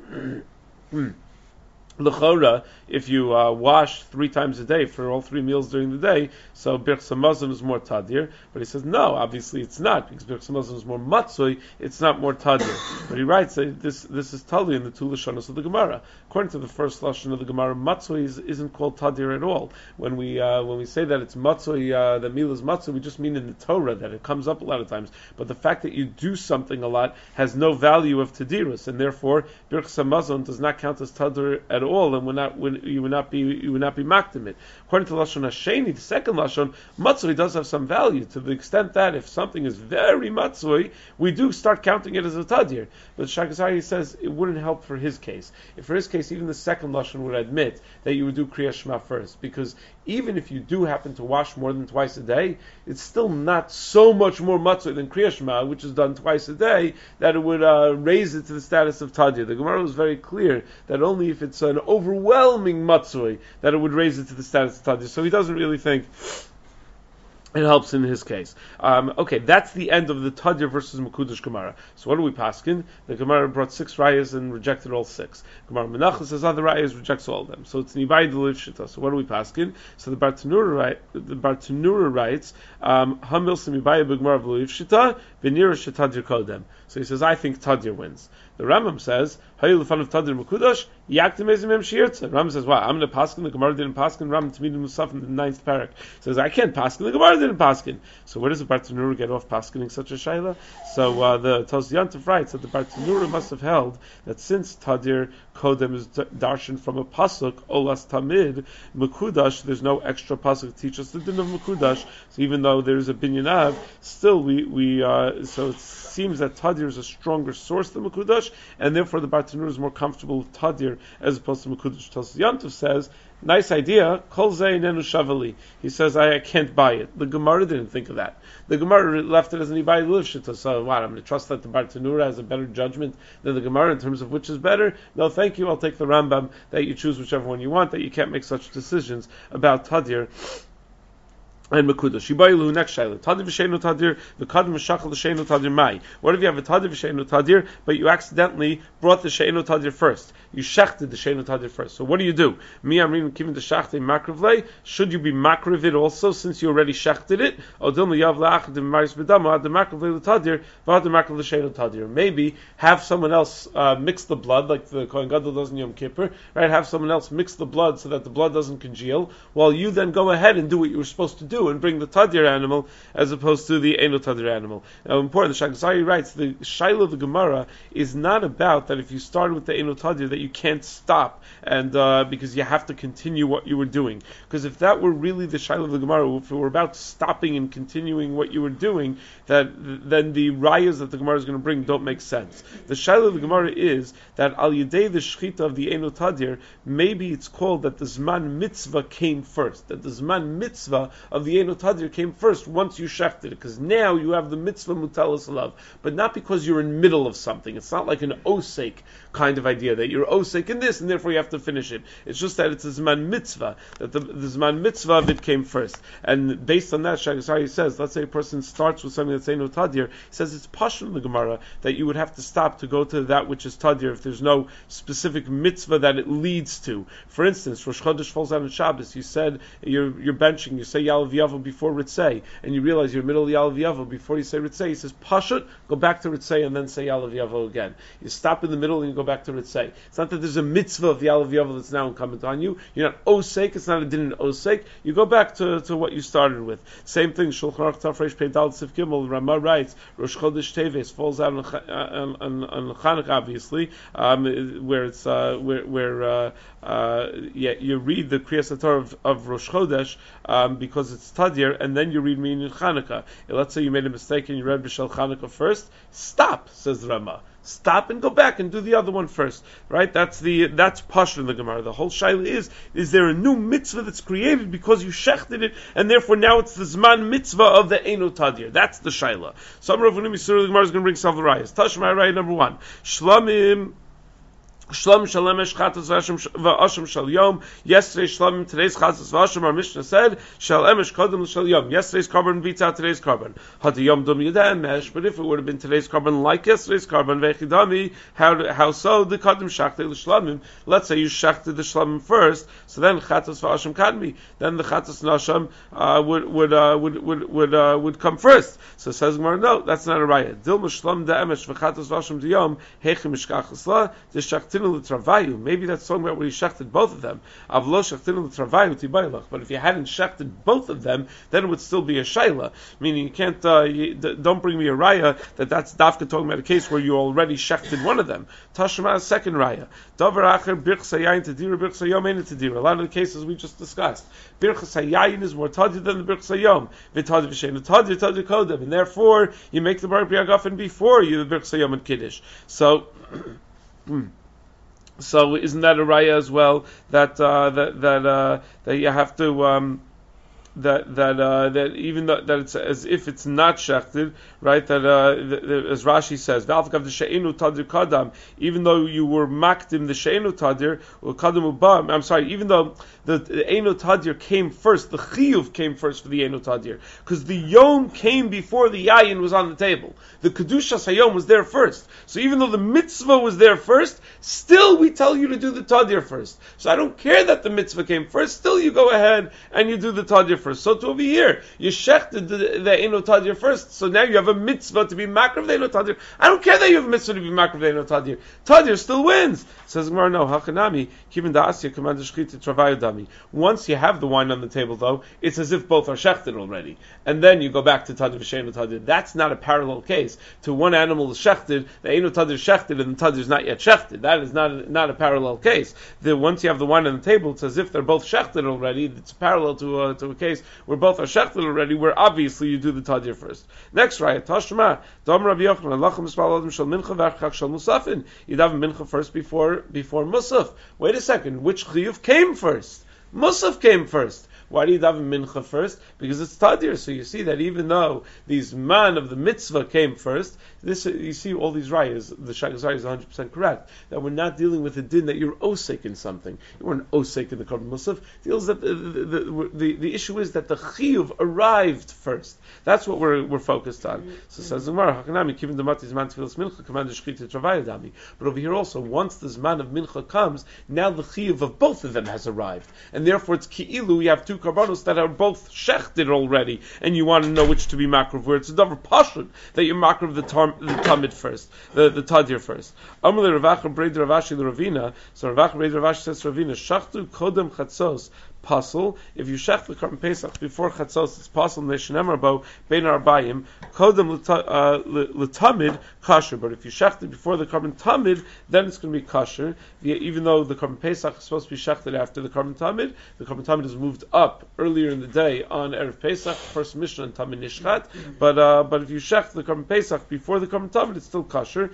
L'chora, if you uh, wash three times a day for all three meals during the day, so Birchas Hamazon is more tadir. But he says, no, obviously it's not, because Birchas Hamazon is more matzoi, it's not more tadir. But he writes that this this is tali in the two Lashonos of the Gemara. According to the first Lashon of the Gemara, matzoi is, isn't called tadir at all. When we uh, when we say that it's matzoi, uh, that meal is matzoi, we just mean in the Torah, that it comes up a lot of times. But the fact that you do something a lot has no value of tadirus, and therefore Birchas Hamazon does not count as tadir at all. All, and would not, would, you would not be you would not be makdim it. According to Lashon Hasheni, the second Lashon, matzoi does have some value to the extent that if something is very matzoi, we do start counting it as a tadir. But Shagas Aryeh says it wouldn't help for his case. If for his case, even the second Lashon would admit that you would do Kriya Shema first, because even if you do happen to wash more than twice a day, it's still not so much more matzoi than Kriya Shema, which is done twice a day, that it would uh, raise it to the status of tadir. The Gemara was very clear that only if it's an overwhelming matzoi that it would raise it to the status of tadir. So he doesn't really think it helps in his case. Um, okay, that's the end of the tadir versus Mekudesh Gemara. So what do we paskin? The Gemara brought six rayas and rejected all six. Gemara Menachos says other rayas, rejects all of them. So it's Nibai Deliv Shita. So what do we paskin? So the Bartanura write, the Bartanura writes, um, Hamil Semibai B'Gemara V'Liv Shita V'Nira Shetadir Kodem. So he says, I think tadir wins. The Rambam says, Hayil Lefan of Tadir Mekudash, Yaktim Ezim Em Shirtza. Rambam says, wow, I'm going to paskin, the Gemara didn't paskin. Rambam Tamidim Musaf in the ninth parak says, I can't paskin, the Gemara didn't paskin. So where does the Bartanura get off paskining such a shayla? So uh, the Tos Yantov writes that the Bartanura must have held that since Tadir Kodem is darshan from a pasuk, Olas Tamid, Mekudash, there's no extra pasuk to teach us the din of Mekudash. So even though there is a binyan av, still we, we uh, so it seems that Tadir is a stronger source than Mekudash, and therefore the Bartanura is more comfortable with Tadir as opposed to Mekudash. Tos Yantov says, nice idea, Kol Zeh Nenu Shavali. He says, I, I can't buy it. The Gemara didn't think of that. The Gemara left it as an Ibai Liv Shita. So what, I'm going to trust that the Bartanura has a better judgment than the Gemara in terms of which is better? No, thank you, I'll take the Rambam, that you choose whichever one you want, that you can't make such decisions about Tadir And Mekudosh. Shibaylu next Shaila. Tadir v'sheinu tadir v'kadim v'shachal v'sheinu tadir mai. What if you have a tadir v'sheinu tadir, but you accidentally brought the sheinu tadir first? You shechted the sheinu tadir first. So what do you do? Mi amrin kivin the shachte makrivlei. Should you be makriv it also since you already shechted it? Odil miyav la'achad maris b'dama ad makrivlei l'tadir v'ad makriv l'sheinu tadir. Maybe have someone else uh, mix the blood like the Kohen Gadol does in Yom Kippur. Right? Have someone else mix the blood so that the blood doesn't congeal, while you then go ahead and do what you were supposed to do and bring the tadir animal as opposed to the Eino tadir animal. Now, important, the Shagasari writes, the Shaila of the Gemara is not about that if you started with the Eino tadir that you can't stop and uh, because you have to continue what you were doing. Because if that were really the Shaila of the Gemara, if it were about stopping and continuing what you were doing, that then the rayas that the Gemara is going to bring don't make sense. The Shaila of the Gemara is that al yedei the shchita of the Eino tadir, maybe it's called that the Zman mitzvah came first, that the Zman mitzvah of the Eino tadir came first once you shechted it, because now you have the mitzvah mutalas alav, but not because you're in middle of something. It's not like an osek kind of idea that you're osek in this and therefore you have to finish it. It's just that it's a Zman mitzvah, that the, the Zman mitzvah of it came first. And based on that, Shagasari says, let's say a person starts with something that's Eino tadir, he says it's pashut in the Gemara that you would have to stop to go to that which is tadir if there's no specific mitzvah that it leads to. For instance, Rosh Chodesh falls out on Shabbos, you said you're, you're benching, you say Yalav Yavo before Ritzei, and you realize you're middle of Yalav Yavo before you say Ritzei, he says Pashut, go back to Ritzei and then say Yalav Yavo again. You stop in the middle and you go back to Ritzei. It's not that there's a mitzvah of Yalav Yavo that's now incumbent on you. You're not osek, it's not a din in osek. You go back to, to what you started with. Same thing, Shulchan Aruch Tafresh Pei Dal Sif Gimel, Rama writes, Rosh Chodesh Teves falls out on, on, on, on Chanukah, obviously, um, where it's, uh, where, where uh, uh, yeah, you read the Kriyas HaTorah of, of Rosh Chodesh, um, because it's Tadir, and then you read Min in Chanukah. Let's say you made a mistake and you read B'Shel Chanukah first. Stop, says Rama. Stop and go back and do the other one first. Right? That's the that's Pashut in the Gemara. The whole shaila is: is there a new mitzvah that's created because you shechted it, and therefore now it's the Zman mitzvah of the Eino tadir? That's the shaila. So Amar Rav Huna Yisrael, the Gemara is going to bring several rayas. Tashma raya number one: Shlamim. Shlam shalemesh chatas v'asham shal yom. Yesterday shlamim, today's chatas v'asham. Our Mishnah said shalemesh kodem shal yom. Yesterday's carbon beats out today's carbon. Hadi yom dum yedamesh. But if it would have been today's carbon like yesterday's carbon, vechidami, how how so? The kodem shachtei l'shlamim. Let's say you shachted the shlamim first, so then chatas v'asham kadmi. Then the chatas nasham uh, would would uh, would would would uh, would come first. So it says Gemara, no, that's not a raya. Dil shlam da'emesh v'chatas v'asham diyom hechim mishkachas la. The shachtei maybe that's talking about where you shechted both of them. But if you hadn't shechted both of them, then it would still be a shaila. Meaning you can't, uh, you, d- don't bring me a raya that that's dafka talking about a case where you already shechted one of them. Tashma, a second raya. A lot of the cases we just discussed. Birchas hayayin is more tadir than the birchas hayom. V'tadir v'sheinu tadir tadir kodem, and therefore you make the bar b'yagafen before you the birchas hayom and kiddush. So. So isn't that a raya as well that uh, that that uh, that you have to um, that that uh, that even though that it's as if it's not shechted, right? That, uh, that, that as Rashi says, "V'alfakav the she'enu tadir kadam." Even though you were makdim the she'enu tadir or kadam ubam, I'm sorry. Even though the, the enu tadir came first, the chiyuv came first for the enu tadir, because the yom came before the yayin was on the table. The kedushas hayom was there first. So even though the mitzvah was there first, still we tell you to do the tadir first. So I don't care that the mitzvah came first. Still you go ahead and you do the tadir first. So to over here, you shechted the, the enu tadir first. So now you have a mitzvah to be makriv the enu tadir. I don't care that you have a mitzvah to be makriv the enu tadir. Tadir still wins. Says Gemara, no, hakanami kiven da'asya commanded shchita travayu dami. Once you have the wine on the table, though, it's as if both are shechted already, and then you go back to tadir v'sheinu tadir. That's not a parallel case. To one animal is shechted, the enu tadir is shechted, and the tadir is not yet shechted. That is not a, not a parallel case. The, once you have the wine on the table, it's as if they're both shechted already. It's parallel to a, to a case where both are shechted already, where obviously you do the tadir first. Next raya, Tashma, Dam Rabbi Yochanan, Lachem Mispal Adam Shal Mincha V'Achak Shal Musafin. You'd have mincha first before before musaf. Wait a second, which chiyuv came first? Musaf came first. Why do you daven mincha first? Because it's tadir. So you see that even though these man of the mitzvah came first, this you see all these rayas. The Shagaz Raya is one hundred percent correct that we're not dealing with a din that you're osek in something. You weren't osek in the korban musaf. Deals that the the, the the the issue is that the chiyuv arrived first. That's what we're we're focused on. So says the Gemara, Hakanami kivin damati zman tefillas mincha commanded shchita travaya dami. But over here also, once the zman of mincha comes, now the chiyuv of both of them has arrived, and therefore it's ki'ilu. We have two karbanos that are both shechted already, and you want to know which to be makrav. Where it's a davar pashut that you makrav the tar, the tamid first, the the tadir first. Amalei Ravacha Breid Ravashi Ravina. So Ravacha Breid Ravashi says to Ravina, shachtu kodem chatzos. Pasul. If you shech the korban pesach before chatzos, it's pasul neshenemar bo bein arbayim kodem letamid kasher. But if you shech it before the korban tamid, then it's going to be kasher. Even though the korban pesach is supposed to be shechted after the korban tamid, the korban tamid is moved up earlier in the day on erev pesach, first mishnah and tamid nishchat. But uh, but if you shech the korban pesach before the korban tamid, it's still kasher.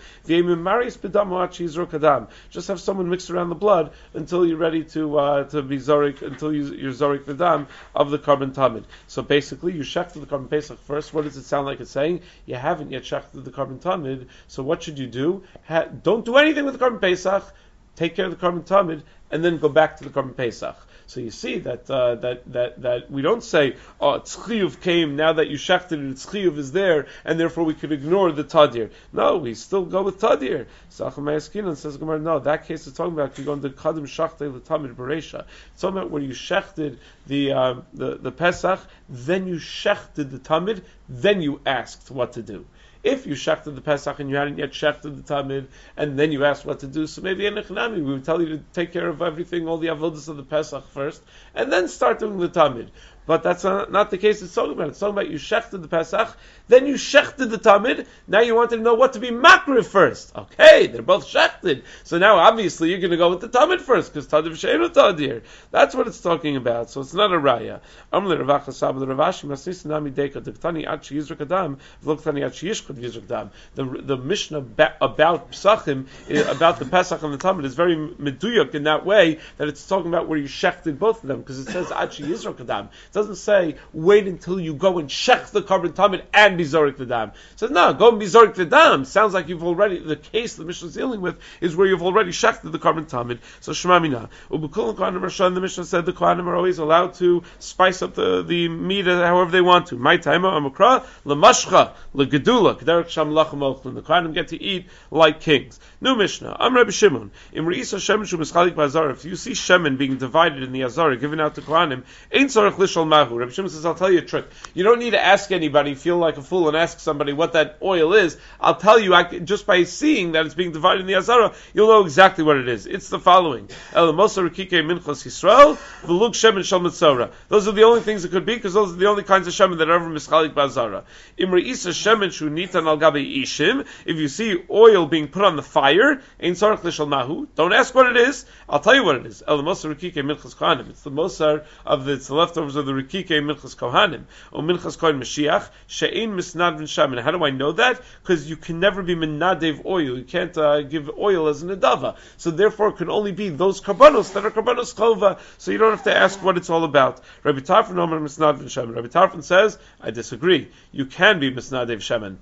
Just have someone mix around the blood until you're ready to uh, to be zorik, until you, you're zorik the dam of the korban tamid. So basically, you shechted the korban pesach first. What does it sound like it's saying? You haven't yet shechted the korban tamid. So what should you do? Ha- don't do anything with the korban pesach. Take care of the korban tamid, and then go back to the korban pesach. So you see that uh, that that that we don't say, oh, tzchiyuv came now that you shechted it, tzchiyuv is there, and therefore we could ignore the tadir. No, we still go with tadir. Sachamay Eskinan says, no, that case is talking about you go into kadim shachtei l'tamid bereisha. It's talking about when you shechted the uh, the the pesach, then you shechted the tamid, then you asked what to do. If you shechted the Pesach and you hadn't yet shechted the Tamid, and then you asked what to do, so maybe in Echnami we would tell you to take care of everything, all the avodas of the Pesach first, and then start doing the Tamid. But that's not, not the case it's talking about. It's talking about you shechted the Pesach, then you shechted the Tamid, now you wanted to know what to be makriv first. Okay, they're both shechted. So now obviously you're going to go with the Tamid first, because Tadir v'sheinu Tadir. That's what it's talking about, so it's not a raya. Amle Ravacha Saba the Ravashi Masnis Nami Deka Diktani Achi Yizrak Adam V'Loktani Achi Yishchad Yizrak Adam. The the Mishnah ba- about Pesachim, about the Pesach and the Tamid, is very meduyuk in that way that it's talking about where you shechted both of them, because it says Achi Yizrak Adam. It doesn't say wait until you go and shech the korban tamid and be zorik the dam. It says no, go and be zorik the dam. Sounds like you've already, the case the Mishnah is dealing with is where you've already shechted the korban tamid. So Shema Mina. Ubukul and Kohanim Rashan, the Mishnah said the Kohanim are always allowed to spice up the, the meat however they want to. My time amakra lemashcha legedula k'derek sham lachem ochlin. The Kohanim get to eat like kings. New Mishnah. Am Rabbi Shimon. Im reisa shemen shu mischalik b'azara. If you see shemen being divided in the azara given out to Kohanim, ain't tzarich lishol mahu. Rabbi Shimon says, I'll tell you a trick. You don't need to ask anybody, feel like a fool and ask somebody what that oil is. I'll tell you, I can, just by seeing that it's being divided in the azara, you'll know exactly what it is. It's the following. El Mosa Rikike Minchas Yisrael, V'luk Shemen Shal Mitzora. Those are the only things it could be, because those are the only kinds of shemen that are ever mischalik b'azara. Imri Isa Shemen Shu Nitan Al Gabi Ishim. If you see oil being put on the fire, Ein Tzarech Lishal Mahu. Don't ask what it is. I'll tell you what it is. El Mosa Rikike Minchas Kohanim. It's the Mosar of the, it's the leftovers of the Rikike Minchas Kohanim. Or Minchas Kohen Mashiach. She'ein Misnad V'Shemen. How do I know that? Because you can never be Menadev oil. You can't uh, give oil as an adava. So therefore it can only be those karbanos that are karbanos chova. So you don't have to ask what it's all about. Rabbi Tarfon Omer Misnad V'Shemen. Rabbi Tarfon says, I disagree. You can be Misnadev Shemen.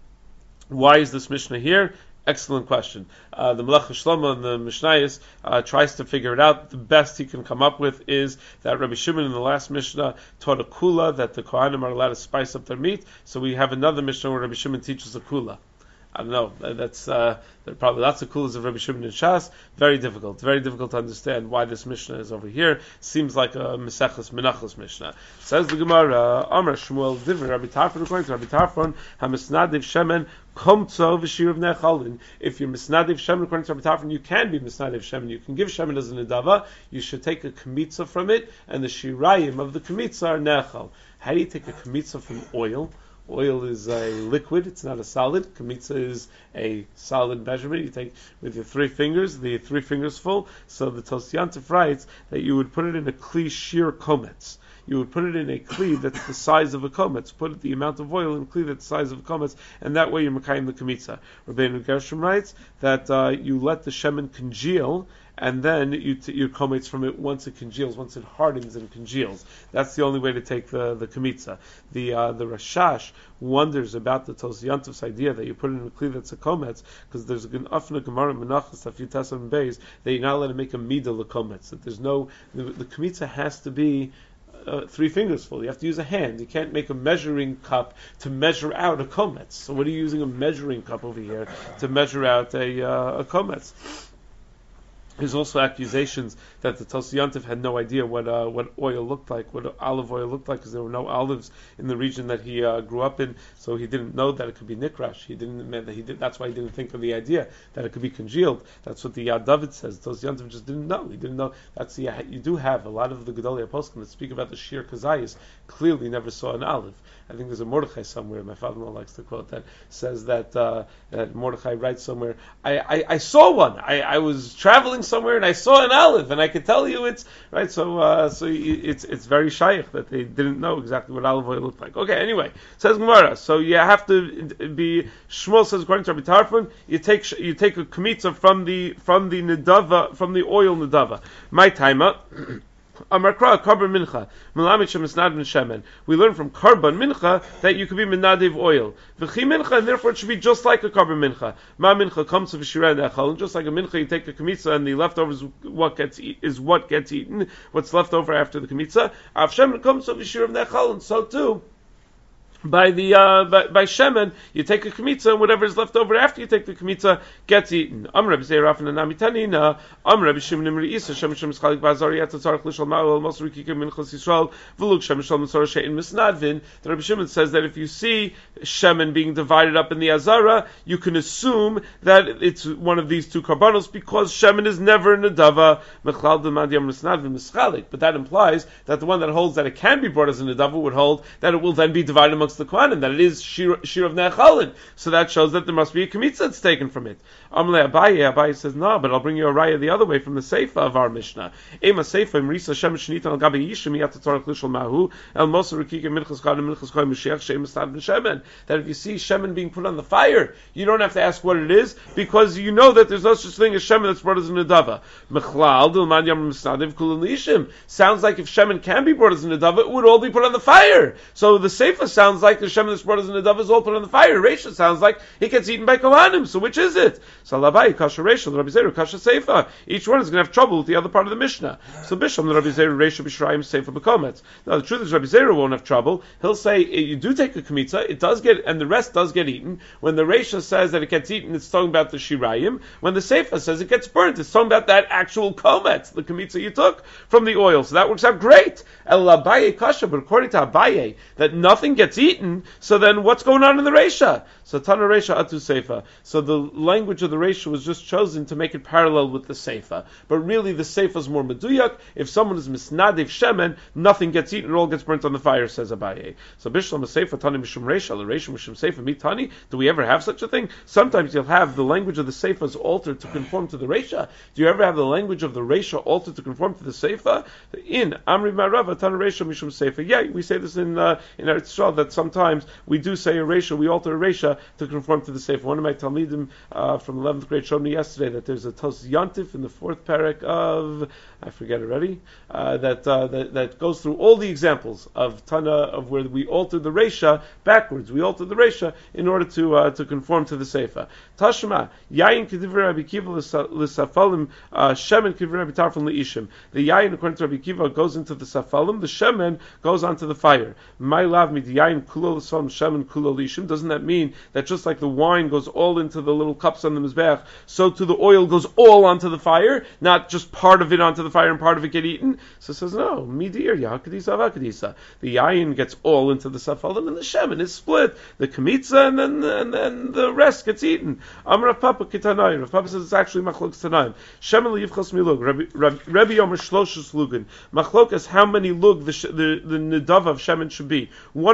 Why is this Mishnah here? Excellent question. Uh, the Melech Shlomo and the Mishnayos uh, tries to figure it out. The best he can come up with is that Rabbi Shimon in the last Mishnah taught a kula, that the Kohanim are allowed to spice up their meat. So we have another Mishnah where Rabbi Shimon teaches a kula. I don't know. That's uh, there are probably lots of kulas of Rabbi Shimon and Shas. Very difficult. Very difficult to understand why this Mishnah is over here. Seems like a Mesechus Menachos Mishnah. Says the Gemara, Amar Shmuel Divri Rabbi Tarfon, according to Rabbi Tarfon, Hamisnadiv Shemen Komtzo V'Shir of Nechalin. If you're Misnadiv Shemen, according to Rabbi Tarfon, you can be Misnadiv Shemen. You can give Shemen as an Adava. You should take a Kemitza from it, and the Shirayim of the Kemitza are Nechal. How do you take a Kemitza from oil? Oil is a liquid, it's not a solid. Kemitza is a solid measurement. You take with your three fingers, the three fingers full. So the Tosyantif writes that you would put it in a kli shir kometz. You would put it in a kli that's the size of a kometz. Put the amount of oil in a kli that's the size of a kometz, and that way you're mekayim the kemitza. Rabbeinu Gershom writes that uh, you let the shemen congeal, and then you t- your kometz from it once it congeals, once it hardens and congeals. That's the only way to take the the kamitza. The uh, the Rashash wonders about the Tos Yantov's idea that you put it in a kli that's a kometz, because there's a afna gemara menachas afyutas and beis that you're not allowed to make a midah lekometz. That there's no the, the kamitza has to be Uh, three fingers full. You have to use a hand. You can't make a measuring cup to measure out a kometz. So what are you using a measuring cup over here to measure out a, uh, a kometz? There's also accusations that the Tos Yantiv had no idea what uh, what oil looked like, what olive oil looked like, because there were no olives in the region that he uh, grew up in, so he didn't know that it could be nikrash. He didn't that he did. That's why he didn't think of the idea that it could be congealed. That's what the Yad David says. Tos Yantiv just didn't know. He didn't know. That's the you do have a lot of the Gedolei Apostle that speak about the Shir Kazayis. Clearly, never saw an olive. I think there's a Mordechai somewhere. My father-in-law likes to quote that. Says that uh, that Mordechai writes somewhere. I, I, I saw one. I, I was traveling somewhere and I saw an olive, and I could tell you it's right. So uh, so it's it's very shaykh that they didn't know exactly what olive oil looked like. Okay, anyway, says Gemara. So you have to be. Shmuel says according to Rabbi Tarfon, you take you take a kamitza from the from the nedava from the oil nedava. My timer. Amarkra karban mincha melamid shemisnad min shemen. We learn from karban mincha that you could be menadev oil. V'chi mincha, and therefore it should be just like a karban mincha. Ma mincha comes to v'shirah nechal, and just like a mincha, you take a kamitza, and the leftovers what gets eat, is what gets eaten. What's left over after the kamitza. Av shemen comes to v'shirah nechal, and so too. By the uh, by, by shemen, you take a kamitza, and whatever is left over after you take the kamitza gets eaten. Am Rabbi Zeiraf and Anamitanina. Am Rabbi Shimon Imri Isa. Shem Shem Schalik Bazari Atatzarich Lishal Ma'ol Mosri Kikir Minchas Yisrael. V'luk Shem Shem Masor Shein Misnadvin. The Rabbi Shimon says that if you see shemen being divided up in the azara, you can assume that it's one of these two karbanos because shemen is never in a dava. Mechlal D'Madiam Misnadvin Mischalik. But that implies that the one that holds that it can be brought as in a dava would hold that it will then be divided among the Kohanim, that it is shir, shir of Ne'achalin. So that shows that there must be a kamitza that's taken from it. Amle Abaye, Abaye says, no, but I'll bring you a raya the other way from the Seifa of our Mishnah. Ema Seifa, Imrisa Shem Shenitan al Gabi Yishim, Yatatzarach Lishal Mahu, El Mosa Rikika Minchas Chadim Minchas Choy Mashiach, Shem Estad B'Shemen. That if you see shemen being put on the fire, you don't have to ask what it is, because you know that there's no such thing as shemen that's brought as a nedava. Mechlal, Dilman Yam Misnadev Kulun Lishim. Sounds like if shemen can be brought as a nedava, it would all be put on the fire. So the Seifa sounds like the shemen that's brought as a nedava is all put on the fire. Reisha sounds like it gets eaten by Kohanim. So which is it? So Labai, Kasha Reisha, Rabbi Zeru, Kasha Seifa. Each one is going to have trouble with the other part of the Mishnah. So Bisham, Rabbi Zeru, Reisha, Bishraim, Seifa, Bekometz. Now the truth is Rabbi Zeru won't have trouble. He'll say, you do take a kamitza, it does get, and the rest does get eaten. When the Reisha says that it gets eaten, it's talking about the Shirayim. When the Seifa says it gets burnt, it's talking about that actual kometz, the kamitza you took from the oil. So that works out great. El Abaye Kasha, but according to Abaye, that nothing gets eaten, so then what's going on in the Reisha? So Tana Reisha Atu Seifa. So the language of the Reisha was just chosen to make it parallel with the Seifa. But really the Seifa is more meduyak. If someone is misnadev shemen, nothing gets eaten, it all gets burnt on the fire, says Abaye. So Bishlam Seifa Tani Mishum Reisha, the Reisha Mishum Seifa Mitani. Do we ever have such a thing? Sometimes you'll have the language of the Seifa is altered to conform to the Reisha. Do you ever have the language of the Reisha altered to conform to the Seifa? In Amri Marava Tana Reisha Mishum Seifa. Yeah, we say this in uh, in Eretz Yisrael that sometimes we do say a Reisha, we alter a Reisha to conform to the Seifa. One of my Talmidim uh, from eleventh grade showed me yesterday that there's a Tos Yantif in the fourth parak of, I forget already, uh, that, uh, that that goes through all the examples of Tana, of where we altered the Reisha backwards. We altered the Reisha in order to uh, to conform to the Seifa. Tashma, Yayin Kedivir Rabbi Kiva l'Safalim, Shemen Kedivir Rabbi Tarfon l'Ishim. The Yayin, according to Rabbi Kiva, goes into the Safalim, the Shemen goes onto the fire. My love me, the Yayin Kulo l'Safalim, Shemen Kulo l'Ishim. Doesn't that mean that just like the wine goes all into the little cups on the Mizbeach, so too the oil goes all onto the fire, not just part of it onto the fire and part of it get eaten? So it says, no, Midir, Yahakadisa, Avakadisa. The Yayin gets all into the Safalim and the Shemen is split. The Kamitza and then, and then the rest gets eaten. Amr Papa Kitanai. Rav Papa says it's actually Machlok Tanaim. Shemen Liyivchas Milug. Rebbe Yomer Shloshus Lugin. Machlok is how many lug the, the, the Nidava of Shemen should be. One or three.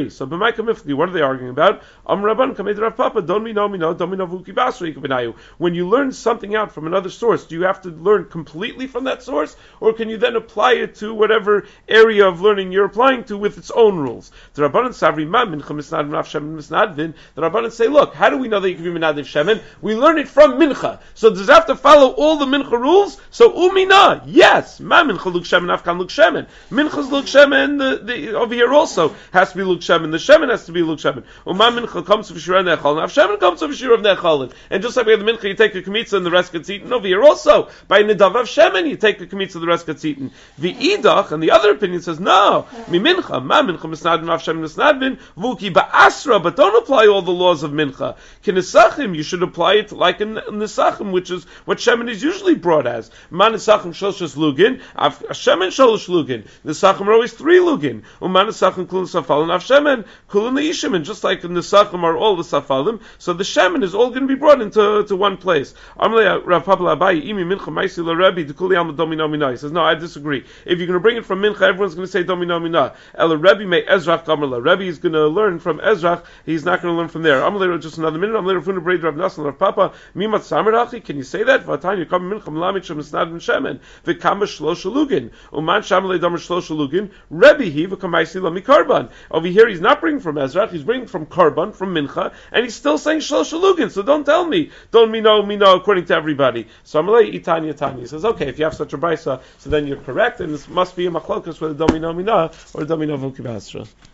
agree. So b'may kamifli, what are they arguing about? Am Rabban kamed Rav Papa, don mi no mi no, don mi no vuki basri kabenayu. When you learn something out from another source, do you have to learn completely from that source, or can you then apply it to whatever area of learning you're applying to with its own rules? The Rabbanan savri ma mincha misnadvin rav shemen misnadvin. The Rabbanan say, look, how do we know that you can be minadiv shemen? We learn it from mincha. So does it have to follow all the mincha rules? So umina, yes, ma mincha luk shemen afkan luk shemen. Mincha's luk shemen the, the, over here also has to be luk shemen. The shemen has to be luk shemen. Uma mincha comes to v'shira nechalin. Av shemen comes to v'shira of nechalin. And just like we have the mincha, you take a kmitza and the rest gets eaten. Over here also, by nidav of shemen, you take a kmitza and the rest gets eaten. The idach, and the other opinion says, no, mi mincha, ma mincha misnadvin av shemen misnadvin, vuki ba'asra, but don't apply all the laws of mincha. Kinesachim, you should apply it like in nesachim, which is what shemen is usually brought as. Ma nesachim shloshas lugin, av shemen sholosh lugin. Nesachim are always three lugin. Uma nesachim kulun safalin, av shemen kulun leishim. And just like the nesachim are all the safalim, so the shemen is all going to be brought into to one place. Amalei Rav Papa Abayi imi mincha ma'isi l'Rebbe dekuli alma domino mina. He says, no, I disagree. If you're going to bring it from mincha, everyone's going to say domino mina. El Rebbe may Ezrach Gamerla. Rebbe is going to learn from Ezrach. He's not going to learn from there. Amalei, just another minute. Amalei Rafuna Braid Rav Nasan Rav Papa mimat samerachi. Can you say that? Vatanya kam mincha mlamit shem esnad and shemen v'kama shlosh lugin uman shamalei damer shlosh lugin Rebbe he v'kamaisi la mikarban. Over here, he's not bringing from Ezrach. He's bringing from karban, from mincha, and he's still saying shlosh lugin. So don't tell me, don't me know, me know, according to everybody. So Amalei Itanya Tanya. He says, okay, if you have such a brisa, so then you're correct, and this must be a machlokas whether domino mina or domino vukibasra.